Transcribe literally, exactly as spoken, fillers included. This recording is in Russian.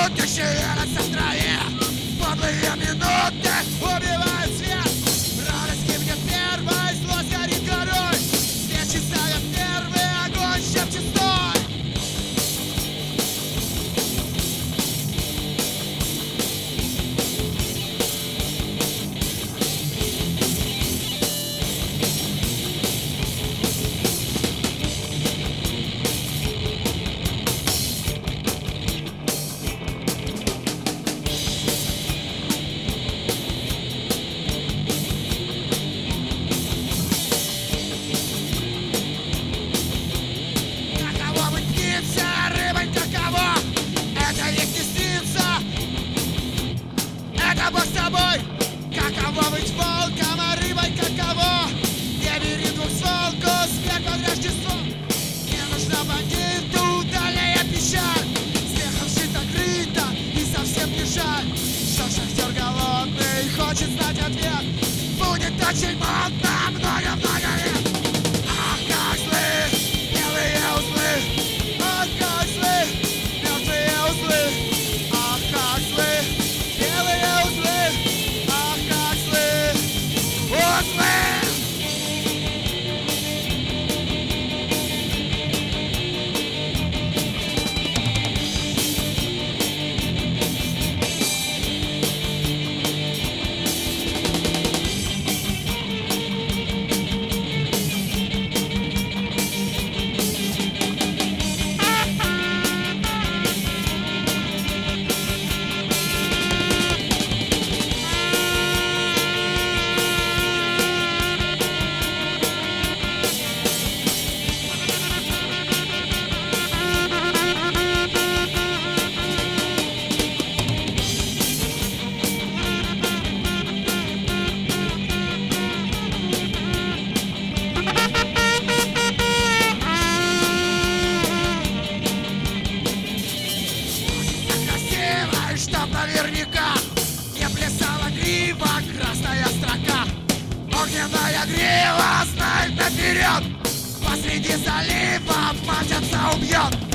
минуты шевелятся в траве. Подлые минуты убивают свет. Радость гибнет первой, злость горит горой. Свечи ставят первый, огонь шепчет стой. Бог с тобой, каково быть волком, а рыбой каково? Не бери двух с волку, смех под Рождество. Не нужна бандиту дальняя пещер. Смехом шито крыто и совсем не жаль. Что шахтер голодный хочет знать ответ. Будет очень модно много-много лет. Ах, как злы белые узлы. Ах, как злы мертвые узлы. Ах, как злы белые узлы. Ах, как злы узлы. Чтоб наверняка не плясала грива, красная строка. Огненная грива знает наперед. Посреди залива мчится, убьет.